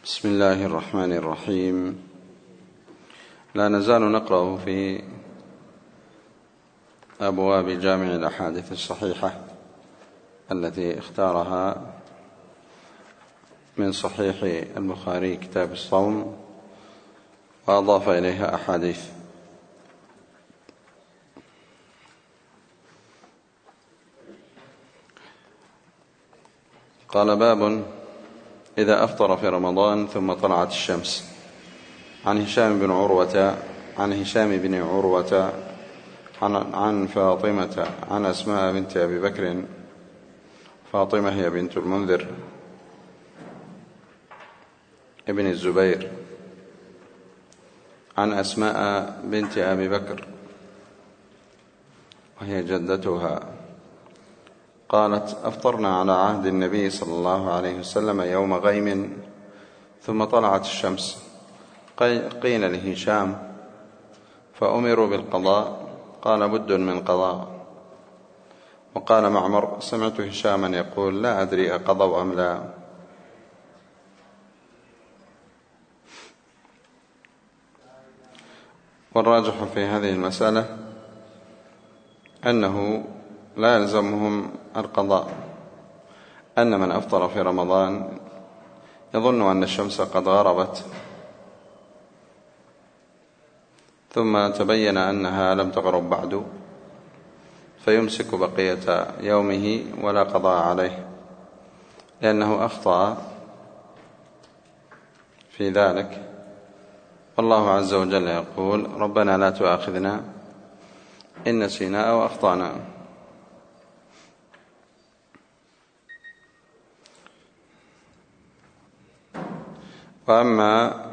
بسم الله الرحمن الرحيم. لا نزال نقرأ في أبواب جامع الأحاديث الصحيحة التي اختارها من صحيح البخاري كتاب الصوم وأضاف إليها أحاديث. قال: باب إذا أفطر في رمضان ثم طلعت الشمس. عن هشام بن عروة عن فاطمة عن أسماء بنت أبي بكر. فاطمة هي بنت المنذر ابن الزبير عن أسماء بنت أبي بكر وهي جدتها قالت: أفطرنا على عهد النبي صلى الله عليه وسلم يوم غيم ثم طلعت الشمس. قيل لهشام: فأمروا بالقضاء؟ قال: بد من قضاء. وقال معمر: سمعت هشاما يقول: لا أدري أقضوا أم لا. والراجح في هذه المسألة أنه لا يلزمهم القضاء، أن من أفطر في رمضان يظن أن الشمس قد غربت ثم تبين أنها لم تغرب بعد، فيمسك بقية يومه ولا قضاء عليه، لأنه أخطأ في ذلك. والله عز وجل يقول: ربنا لا تؤاخذنا إن نسينا أو أخطأنا. وأما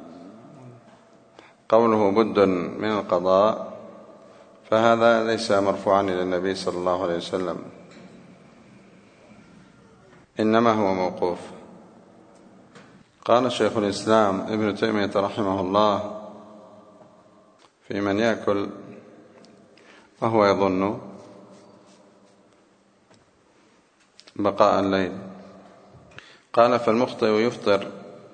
قوله بد من القضاء فهذا ليس مرفوعا إلى النبي صلى الله عليه وسلم، إنما هو موقوف. قال شيخ الإسلام ابن تيمية رحمه الله في من يأكل وهو يظن بقاء الليل، قال: فالمخطئ يفطر.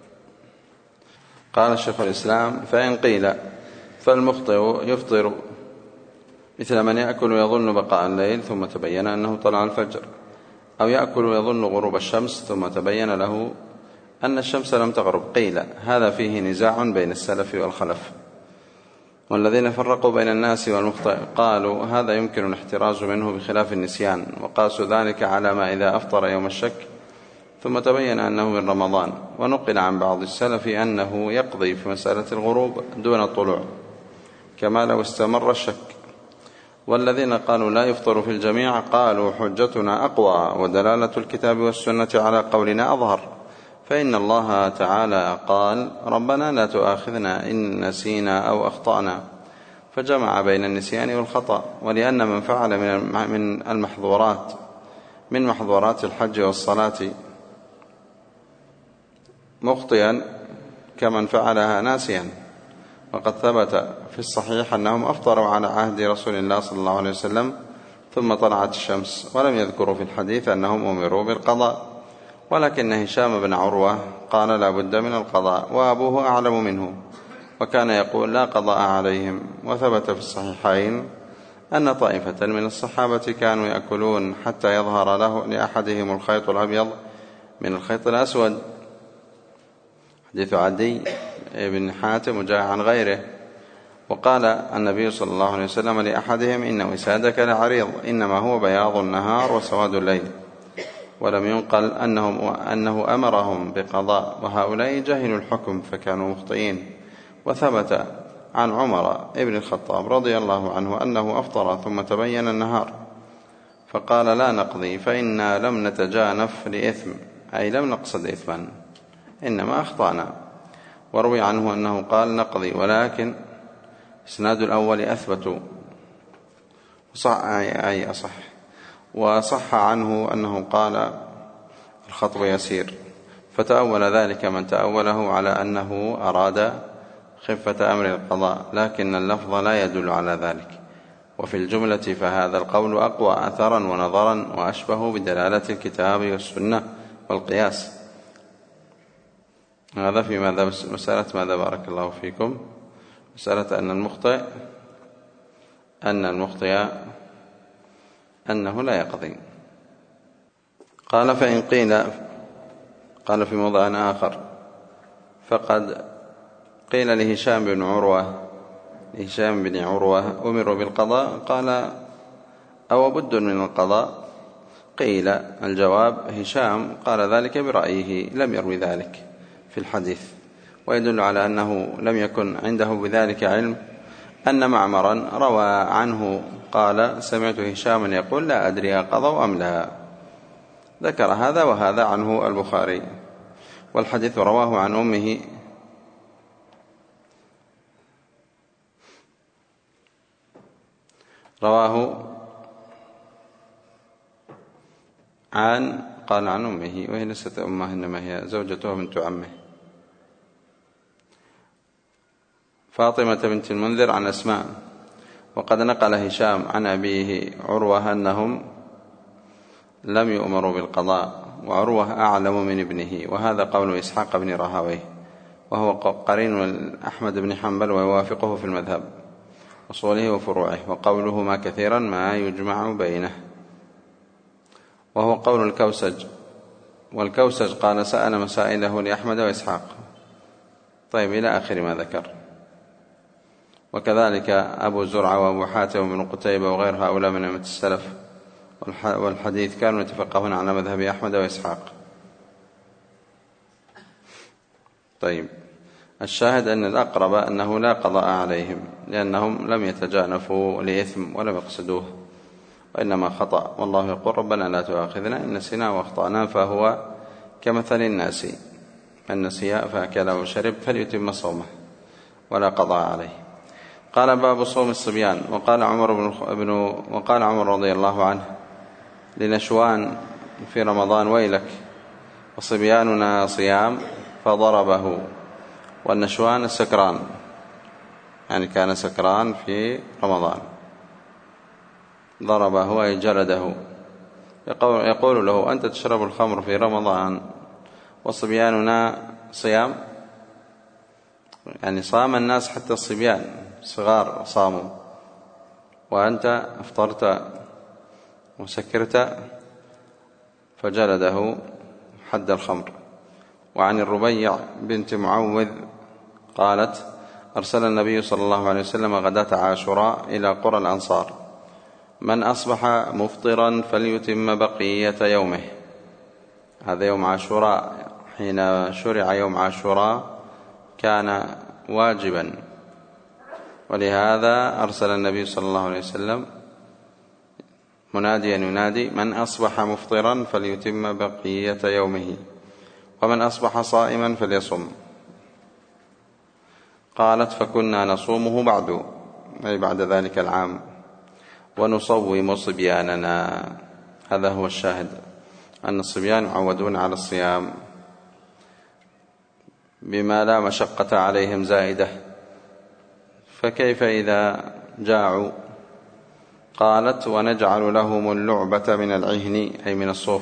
قال شيخ الإسلام: فإن قيل فالمخطئ يفطر مثل من يأكل ويظن بقاء الليل ثم تبين أنه طلع الفجر، أو يأكل ويظن غروب الشمس ثم تبين له أن الشمس لم تغرب. قيل: هذا فيه نزاع بين السلف والخلف، والذين فرقوا بين الناس والمخطئ قالوا هذا يمكن الاحتراز منه بخلاف النسيان، وقاسوا ذلك على ما إذا أفطر يوم الشك ثم تبين أنه من رمضان. ونقل عن بعض السلف أنه يقضي في مسألة الغروب دون الطلوع كما لو استمر الشك. والذين قالوا لا يفطر في الجميع قالوا حجتنا أقوى ودلالة الكتاب والسنة على قولنا أظهر، فإن الله تعالى قال: ربنا لا تؤاخذنا إن نسينا أو أخطأنا، فجمع بين النسيان والخطأ. ولأن من فعل من محظورات الحج والصلاة مخطئا كمن فعلها ناسيا. وقد ثبت في الصحيح أنهم أفطروا على عهد رسول الله صلى الله عليه وسلم ثم طلعت الشمس، ولم يذكروا في الحديث أنهم أمروا بالقضاء. ولكن هشام بن عروة قال: لا بد من القضاء، وأبوه أعلم منه، وكان يقول: لا قضاء عليهم. وثبت في الصحيحين أن طائفة من الصحابة كانوا يأكلون حتى يظهر لأحدهم الخيط الأبيض من الخيط الأسود، حديث عدي بن حاتم وجاء عن غيره. وقال النبي صلى الله عليه وسلم لأحدهم: إن وسادك لعريض، إنما هو بياض النهار وسواد الليل. ولم ينقل أنه أمرهم بقضاء، وهؤلاء جهلوا الحكم فكانوا مخطئين. وثبت عن عمر ابن الخطاب رضي الله عنه أنه أفطر ثم تبين النهار فقال: لا نقضي فإنا لم نتجانف لإثم، أي لم نقصد إثما، إنما أخطأنا. وروي عنه أنه قال: نقضي، ولكن إسناد الأول أثبت أصح. وصح عنه أنه قال: الخطب يسير، فتأول ذلك من تأوله على أنه أراد خفة أمر القضاء، لكن اللفظ لا يدل على ذلك. وفي الجملة فهذا القول أقوى أثرا ونظرا وأشبه بدلالة الكتاب والسنة والقياس. هذا في ماذا؟ مسألة ماذا بارك الله فيكم؟ مسألة أن المخطئ أنه لا يقضي. قال فإن قيل، قال في موضع آخر: فقد قيل لهشام بن عروة أمروا بالقضاء، قال: أو بد من القضاء؟ قيل: الجواب: هشام قال ذلك برأيه، لم يروي ذلك في الحديث، ويدل على أنه لم يكن عنده بذلك علم أن معمرا روى عنه قال: سمعت هشاما يقول: لا أدري قضوا أم لا. ذكر هذا وهذا عنه البخاري، والحديث رواه عن أمه قال عن أمه، وهي ليست أمه إنما هي زوجته بنت عمه، فاطمة بنت المنذر، عن أسماء. وقد نقل هشام عن أبيه عروة أنهم لم يؤمروا بالقضاء، وعروة أعلم من ابنه، وهذا قول إسحاق بن راهويه، وهو قرين أحمد بن حنبل، ويوافقه في المذهب أصوله وفروعه، وقوله ما كثيرا ما يجمع بينه، وهو قول الكوسج. والكوسج قال: سأل مسائله لأحمد وإسحاق. طيب، إلى آخر ما ذكر. وكذلك أبو زرعة وأبو حاتم وابن قتيبة وغير هؤلاء من أئمة السلف والحديث كانوا يتفقهون على مذهب أحمد وإسحاق. طيب، الشاهد أن الأقرب أنه لا قضاء عليهم، لأنهم لم يتجانفوا لإثم ولم يقصدوه، وإنما خطأ. والله يقول: ربنا لا تؤاخذنا إن نسينا وأخطأنا، فهو كمثل الناس من نسي فأكل وشرب فليتم صومه ولا قضاء عليه. قال: باب صوم الصبيان. وقال عمر رضي الله عنه لنشوان في رمضان: ويلك، وصبياننا صيام، فضربه. والنشوان السكران، يعني كان سكران في رمضان، ضربه أي جلده، يقول له: أنت تشرب الخمر في رمضان وصبياننا صيام، يعني صام الناس حتى الصبيان صغار صاموا، وأنت افطرت وسكرت، فجلده حد الخمر. وعن الربيع بنت معوذ قالت: أرسل النبي صلى الله عليه وسلم غداة عاشوراء إلى قرى الأنصار: من أصبح مفطرا فليتم بقية يومه. هذا يوم عاشوراء، حين شرع يوم عاشوراء كان واجبا، ولهذا أرسل النبي صلى الله عليه وسلم مناديا ينادي: من أصبح مفطرا فليتم بقية يومه، ومن أصبح صائما فليصم. قالت: فكنا نصومه بعد، أي بعد ذلك العام، ونصوم صبياننا. هذا هو الشاهد، أن الصبيان يعودون على الصيام بما لا مشقة عليهم زائدة، فكيف إذا جاعوا؟ قالت: ونجعل لهم اللعبة من العهن، أي من الصوف،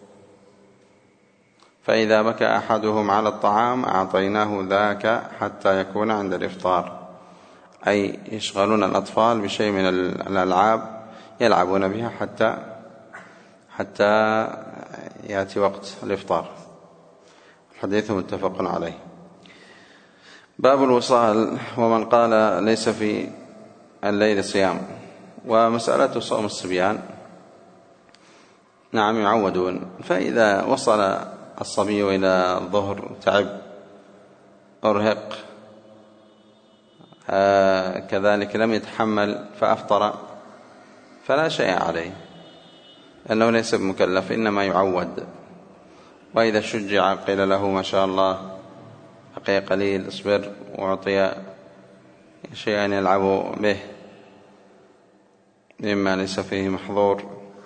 فإذا بكى أحدهم على الطعام أعطيناه ذاك حتى يكون عند الإفطار، أي يشغلون الأطفال بشيء من الألعاب يلعبون بها حتى يأتي وقت الإفطار. الحديث متفق عليه. باب الوصال. ومن قال ليس في الليل صيام. ومسألة صوم الصبيان، نعم يعودون، فإذا وصل الصبي إلى الظهر تعب أرهق كذلك لم يتحمل فأفطر فلا شيء عليه، لأنه ليس بمكلف، إنما يعود. وإذا شجع قيل له: ما شاء الله بقي قليل، اصبر، وأعطي شيئا يلعب به مما ليس فيه محظور.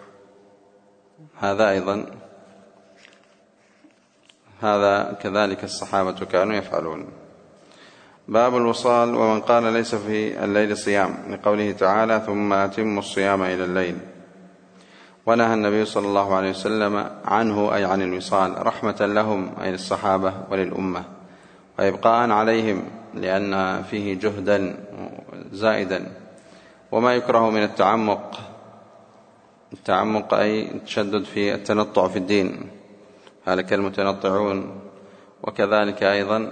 هذا كذلك الصحابة كانوا يفعلون. باب الوصال. ومن قال ليس في الليل صيام، لقوله تعالى: ثم أتموا الصيام إلى الليل. ونهى النبي صلى الله عليه وسلم عنه، أي عن الوصال، رحمة لهم، أي للصحابة وللأمة، وإبقاء عليهم لأن فيه جهدا زائدا. وما يكره من التعمق أي التشدد في التنطع في الدين، هلك المتنطعون. وكذلك أيضا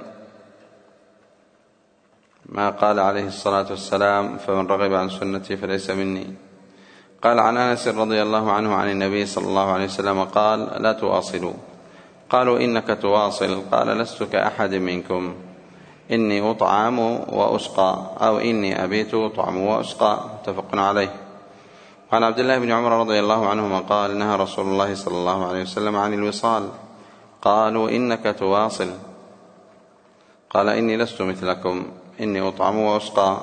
ما قال عليه الصلاة والسلام: فمن رغب عن سنتي فليس مني. قال عن أنس رضي الله عنه عن النبي صلى الله عليه وسلم قال: لا تواصلوا. قالوا: إنك تواصل. قال: لست كأحد منكم، إني أطعم وأسقى، أو إني أبيت أطعم وأسقى. متفق عليه. وعن عبد الله بن عمر رضي الله عنهما قال: نهى رسول الله صلى الله عليه وسلم عن الوصال. قالوا: إنك تواصل. قال: إني لست مثلكم، إني أطعم وأسقى.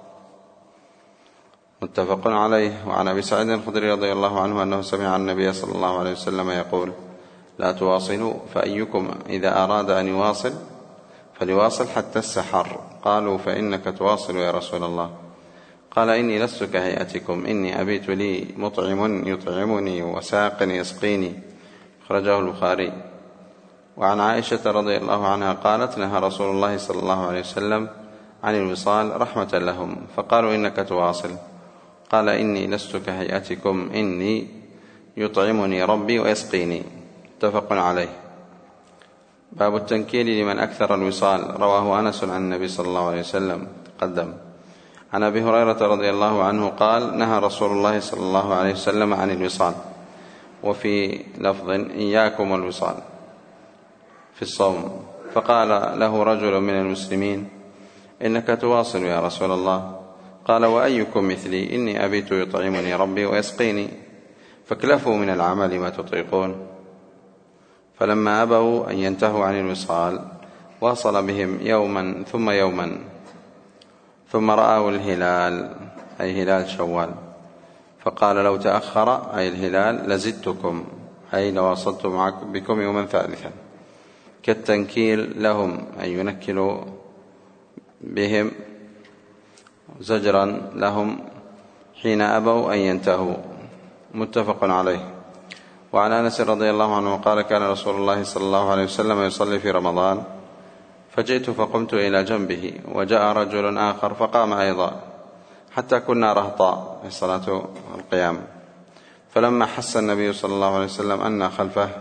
متفق عليه. وعن أبي سعيد الخدري رضي الله عنه أنه سمع النبي صلى الله عليه وسلم يقول: لا تواصلوا، فأيكم إذا أراد أن يواصل فليواصل حتى السحر. قالوا: فإنك تواصل يا رسول الله. قال: إني لست كهيئتكم، إني أبيت لي مطعم يطعمني وساق يسقيني. أخرجه البخاري. وعن عائشة رضي الله عنها قالت: نهى رسول الله صلى الله عليه وسلم عن الوصال رحمة لهم، فقالوا: إنك تواصل. قال: إني لست كهيئتكم، إني يطعمني ربي ويسقيني. متفق عليه. باب التنكيل لمن أكثر الوصال. رواه أنس عن النبي صلى الله عليه وسلم تقدم. عن أبي هريرة رضي الله عنه قال: نهى رسول الله صلى الله عليه وسلم عن الوصال. وفي لفظ: إياكم والوصال في الصوم. فقال له رجل من المسلمين: إنك تواصل يا رسول الله. قال: وأيكم مثلي، إني أبيت يطعمني ربي ويسقيني، فاكلفوا من العمل ما تطيقون. فلما أبوا أن ينتهوا عن الوصال واصل بهم يوما ثم يوما، ثم رأوا الهلال أي هلال شوال، فقال: لو تأخر أي الهلال لزدتكم، أي لواصلت بكم يوما ثالثا. كالتنكيل لهم أن ينكلوا بهم زجرا لهم حين أبوا أن ينتهوا. متفق عليه. وعن أنس رضي الله عنه قال: كان رسول الله صلى الله عليه وسلم يصلي في رمضان، فجئت فقمت إلى جنبه، وجاء رجل آخر فقام أيضا، حتى كنا رهطا في صلاة القيام. فلما حس النبي صلى الله عليه وسلم أن خلفه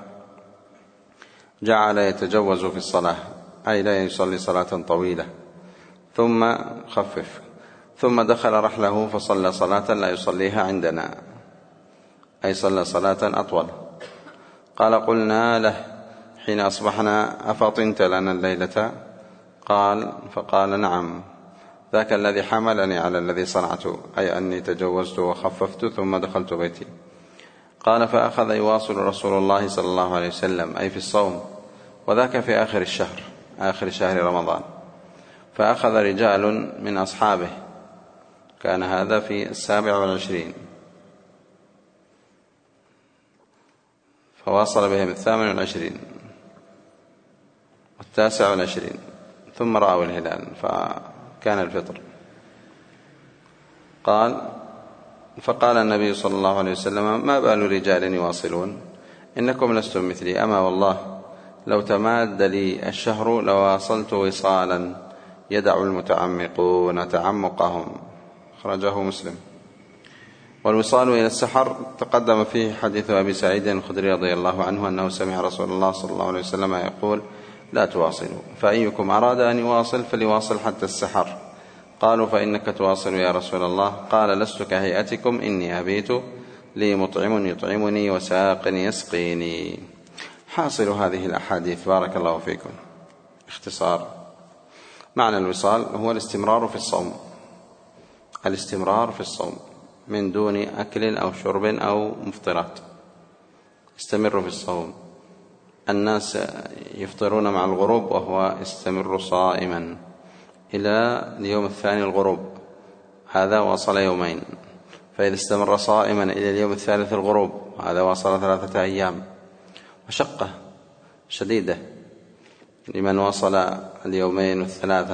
جعل يتجوز في الصلاة، أي لا يصلي صلاة طويلة، ثم خفف، ثم دخل رحله فصلى صلاة لا يصليها عندنا، أي صلى صلاة أطول. قال: قلنا له حين أصبحنا: أفطنت لنا الليلة؟ فقال: نعم، ذاك الذي حملني على الذي صنعت، أي أني تجوزت وخففت ثم دخلت بيتي. قال: فأخذ يواصل رسول الله صلى الله عليه وسلم، أي في الصوم، وذاك في آخر شهر رمضان. فأخذ رجال من أصحابه، كان هذا في 27، فواصل بهم 28 و29، ثم رأوا الهلال فكان الفطر. فقال النبي صلى الله عليه وسلم: ما بال رجال يواصلون؟ إنكم لستم مثلي، أما والله لو تماد لي الشهر لواصلت وصالا يدع المتعمقون تعمقهم. أخرجه مسلم. والوصال إلى السحر تقدم فيه حديث أبي سعيد الخدري رضي الله عنه أنه سمع رسول الله صلى الله عليه وسلم يقول: لا تواصلوا، فأيكم أراد أن يواصل فليواصل حتى السحر. قالوا: فإنك تواصل يا رسول الله. قال: لست كهيئتكم، إني أبيت لي مطعم يطعمني وساق يسقيني. حاصل هذه الأحاديث بارك الله فيكم اختصار: معنى الوصال هو الاستمرار في الصوم من دون أكل أو شرب أو مفطرات. استمر في الصوم. الناس يفطرون مع الغروب وهو يستمر صائما إلى اليوم الثاني الغروب، هذا واصل يومين. فإذا استمر صائما إلى اليوم الثالث الغروب، هذا واصل 3 أيام. مشقة شديدة لمن واصل اليومين والثلاثة.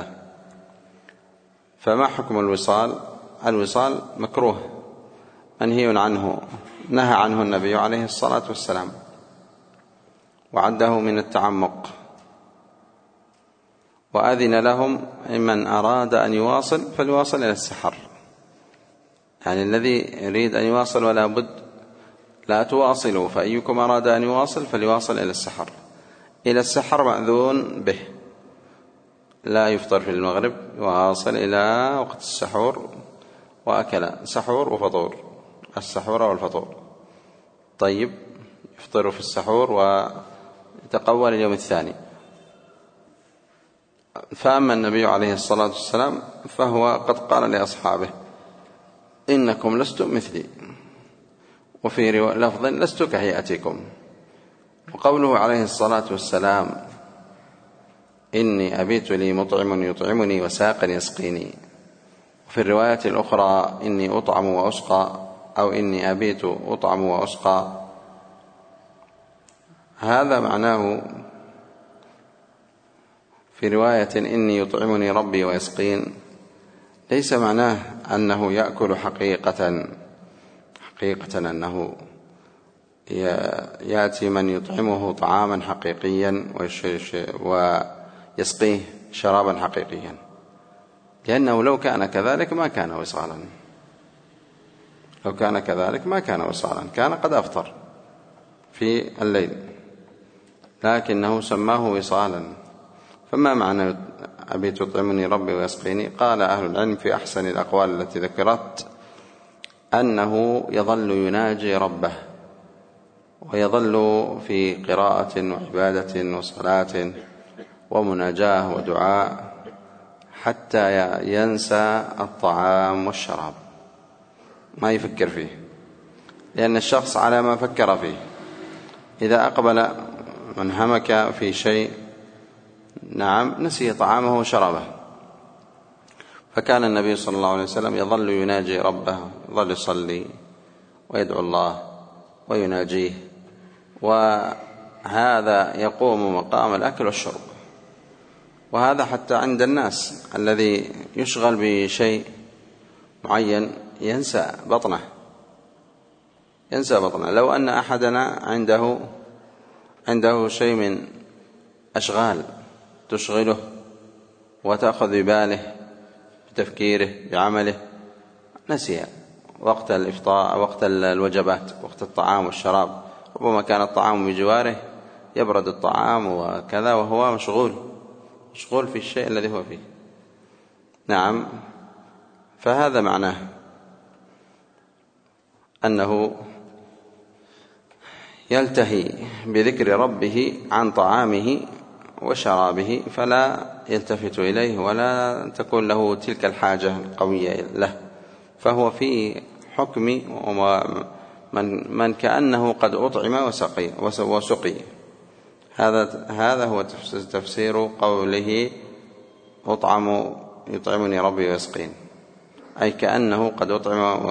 فما حكم الوصال؟ الوصال مكروه منهي عنه، نهى عنه النبي عليه الصلاة والسلام، وعده من التعمق. وأذن لهم من أراد أن يواصل فليواصل إلى السحر. يعني الذي يريد أن يواصل ولا بد لا تواصلوا، فأيكم أراد أن يواصل فليواصل إلى السحر. إلى السحر مأذون به، لا يفطر في المغرب، يواصل إلى وقت السحور، وأكل سحور وفطور، السحور والفطور. طيب، يفطر في السحور ويتقوى اليوم الثاني. فأما النبي عليه الصلاة والسلام فهو قد قال لأصحابه: إنكم لستم مثلي، وفي لفظ: لست كهيئتكم. وقوله عليه الصلاة والسلام: إني أبيت لي مطعم يطعمني وساق يسقيني، وفي الرواية الأخرى: إني أطعم وأسقى، أو إني أبيت أطعم وأسقى. هذا معناه في رواية: إني يطعمني ربي ويسقين، ليس معناه أنه يأكل حقيقة أنه يأتي من يطعمه طعاما حقيقيا ويسقيه شرابا حقيقيا، لأنه لو كان كذلك ما كان وصالا، لو كان كذلك ما كان وصالا، كان قد أفطر في الليل، لكنه سماه وصالا. فما معنى أبيت يطعمني ربي ويسقيني؟ قال أهل العلم في أحسن الأقوال التي ذكرت أنه يظل يناجي ربه، ويظل في قراءة وعبادة وصلاة ومناجاة ودعاء حتى ينسى الطعام والشراب، ما يفكر فيه، لأن الشخص على ما فكر فيه. إذا أقبل من همك في شيء نسي طعامه وشرابه. فكان النبي صلى الله عليه وسلم يظل يناجي ربه، يظل يصلي ويدعو الله ويناجيه، وهذا يقوم مقام الأكل والشرب. وهذا حتى عند الناس الذي يشغل بشيء معين ينسى بطنه. لو أن أحدنا عنده شيء من أشغال تشغله وتأخذ بباله بتفكيره بعمله، نسي وقت الإفطار، وقت الوجبات، وقت الطعام والشراب. ربما كان الطعام بجواره، يبرد الطعام وكذا وهو مشغول في الشيء الذي هو فيه. نعم، فهذا معناه أنه يلتهي بذكر ربه عن طعامه وشرابه، فلا يلتفت إليه ولا تكون له تلك الحاجة القوية له، فهو في حكم من كأنه قد أطعم وسقي. هذا هو تفسير قوله: يطعمني ربي ويسقين، أي كأنه قد أطعم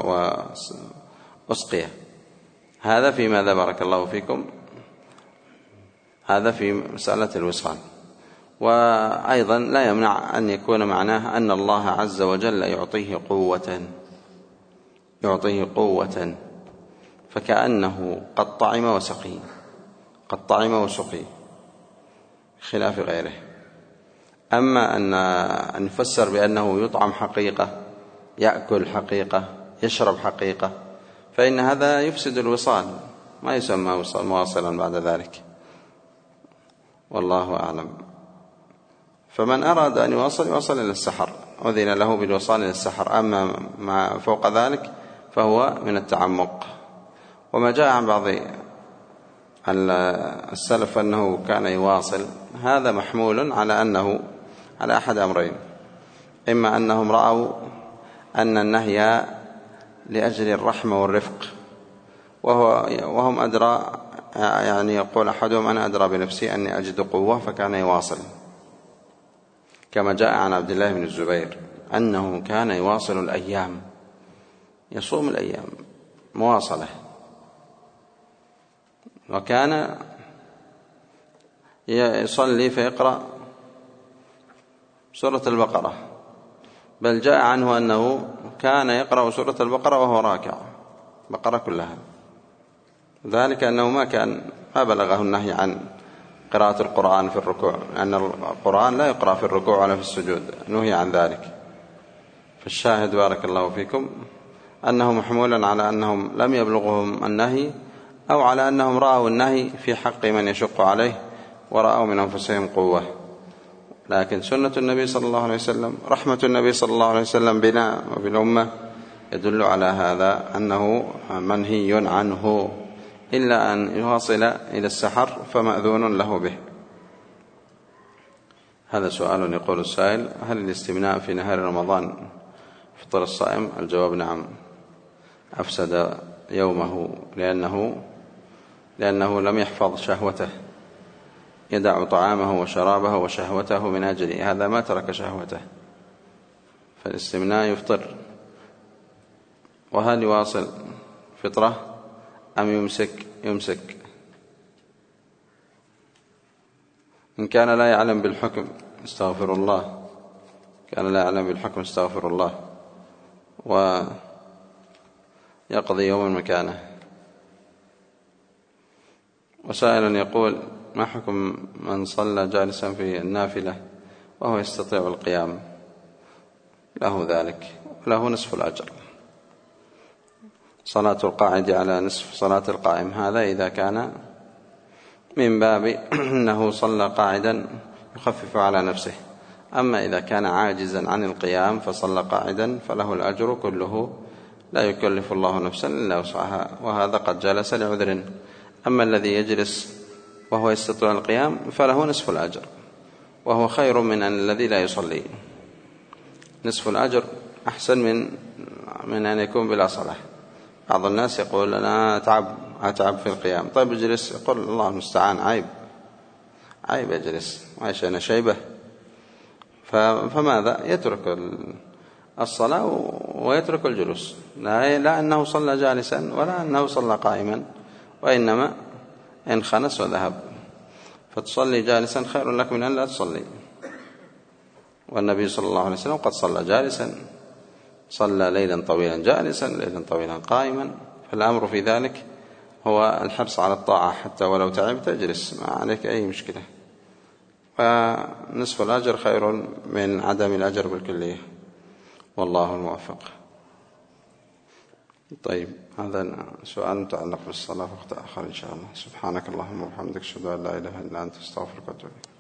وأسقي. هذا في ماذا بارك الله فيكم؟ هذا في مسألة الوصال. وأيضا لا يمنع أن يكون معناه أن الله عز وجل يعطيه قوة، فكأنه قد طعم وسقي خلاف غيره. أما أن يفسر بأنه يطعم حقيقة، يأكل حقيقة، يشرب حقيقة، فإن هذا يفسد الوصال، ما يسمى مواصلا بعد ذلك، والله أعلم. فمن أراد أن يوصل إلى السحر أذن له بالوصال إلى السحر. أما ما فوق ذلك فهو من التعمق. وما جاء عن بعض السلف أنه كان يواصل، هذا محمول على أحد أمرين: إما أنهم رأوا أن النهي لأجل الرحمة والرفق، وهم أدرى، يعني يقول أحدهم: أنا أدرى بنفسي أني أجد قوة، فكان يواصل، كما جاء عن عبد الله بن الزبير أنه كان يواصل الأيام، يصوم الأيام مواصلة، وكان يصلي فيقرأ سورة البقرة، بل جاء عنه أنه كان يقرأ سورة البقرة وهو راكع، بقرة كلها، ذلك أنه ما بلغه النهي عن قراءة القرآن في الركوع، لأن القرآن لا يقرأ في الركوع ولا في السجود، نهي عن ذلك. فالشاهد بارك الله فيكم أنه محمول على أنهم لم يبلغهم النهي، أو على أنهم رأوا النهي في حق من يشق عليه ورأوا من أنفسهم قوة. لكن سنة النبي صلى الله عليه وسلم، رحمة النبي صلى الله عليه وسلم بنا وبالأمة، يدل على هذا أنه منهي عنه، إلا أن يواصل إلى السحر فمأذون له به. هذا سؤال يقول السائل: هل الاستمناء في نهار رمضان فطر الصائم؟ الجواب: نعم، أفسد يومه، لأنه لم يحفظ شهوته، يدع طعامه وشرابه وشهوته من أجله، هذا ما ترك شهوته، فالاستمناء يفطر. وهل يواصل فطرة أم يمسك؟ إن كان لا يعلم بالحكم استغفر الله، كان لا يعلم بالحكم استغفر الله، ويقضي يوما مكانه. وسائل يقول: ما حكم من صلى جالسا في النافلة وهو يستطيع القيام؟ له ذلك، له نصف الأجر. صلاة القاعد على نصف صلاة القائم، هذا إذا كان من باب أنه صلى قاعدا يخفف على نفسه. أما إذا كان عاجزا عن القيام فصلى قاعدا فله الأجر كله، لا يكلف الله نفسا إلا وسعها، وهذا قد جلس لعذر. أما الذي يجلس وهو يستطيع القيام فله نصف الأجر، وهو خير من الذي لا يصلي. نصف الأجر أحسن من أن يكون بلا صلاة. بعض الناس يقول: أنا أتعب في القيام. طيب اجلس، يقول: الله المستعان، عيب يجلس، عايش أنا شيبة. فماذا؟ يترك الصلاة ويترك الجلوس، لا أنه صلى جالسا ولا أنه صلى قائما، وإنما انخنس وذهب. فتصلي جالسا خير لك من أن لا تصلي. والنبي صلى الله عليه وسلم قد صلى جالسا، صلى ليلا طويلا جالسا، ليلا طويلا قائما. فالأمر في ذلك هو الحرص على الطاعة، حتى ولو تعبت اجلس، ما عليك أي مشكلة. فنصف الأجر خير من عدم الأجر بالكلية، والله الموفق. طيب، هذا سؤال متعلق بالصلاة، وقت آخر إن شاء الله. سبحانك اللهم وبحمدك، أشهد أن لا إله إلا أنت، أستغفرك وأتوب إليك.